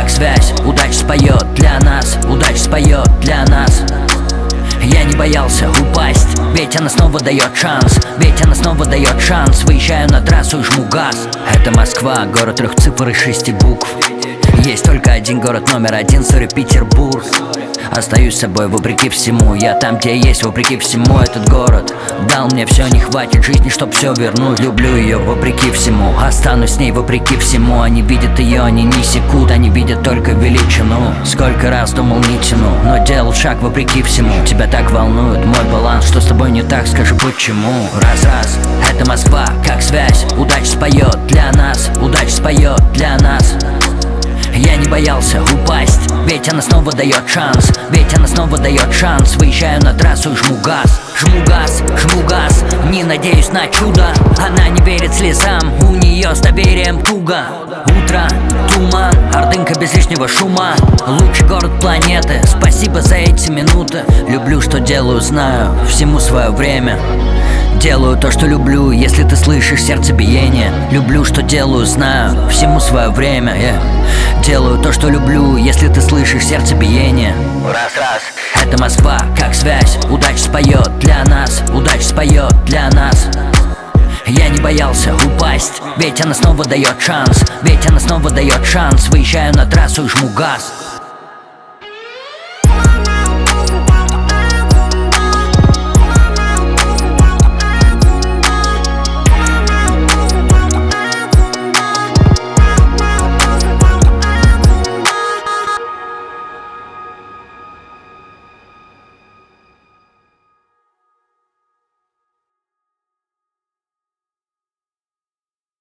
как связь, удача споет для нас, удача споет для нас. Я не боялся упасть, ведь она снова дает шанс, ведь она снова дает шанс. Выезжаю на трассу и жму газ. Это Москва, город 3 цифр и 6 букв. Есть только один город номер один, сори, Петербург. Остаюсь собой вопреки всему. Я там, где есть, вопреки всему. Этот город дал мне все, не хватит жизни, чтоб все вернуть. Люблю ее вопреки всему, останусь с ней вопреки всему. Они видят ее, они не секут, они видят только величину. Сколько раз думал, не тяну, но делал шаг вопреки всему. Тебя так волнует мой баланс, что с тобой не так, скажи почему. Раз-раз, это Москва, как связь, удача споет для нас, удача споет для нас. Я не боялся упасть, ведь она снова дает шанс, ведь она снова дает шанс. Выезжаю на трассу и жму газ, жму газ, жму газ. Не надеюсь на чудо, она не верит слезам, у нее с доверием туго. Утро, туман, Ордынка без лишнего шума. Лучший город планеты, спасибо за эти минуты. Люблю, что делаю, знаю, всему свое время. Делаю то, что люблю, если ты слышишь сердцебиение. Люблю, что делаю, знаю, всему свое время, Делаю то, что люблю, если ты слышишь сердцебиение. Раз-раз, это Москва, как связь, удача споет для нас, удача споет для нас. Я не боялся упасть, ведь она снова дает шанс, ведь она снова дает шанс. Выезжаю на трассу и жму газ.